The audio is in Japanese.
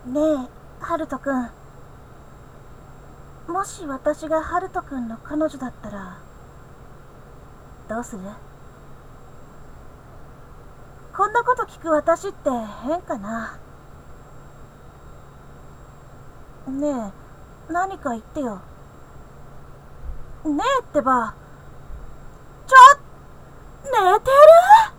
ねえ、ハルトくん。もし私がハルトくんの彼女だったら、どうする？こんなこと聞く私って変かな。ねえ、何か言ってよ。ねえってば。寝てる？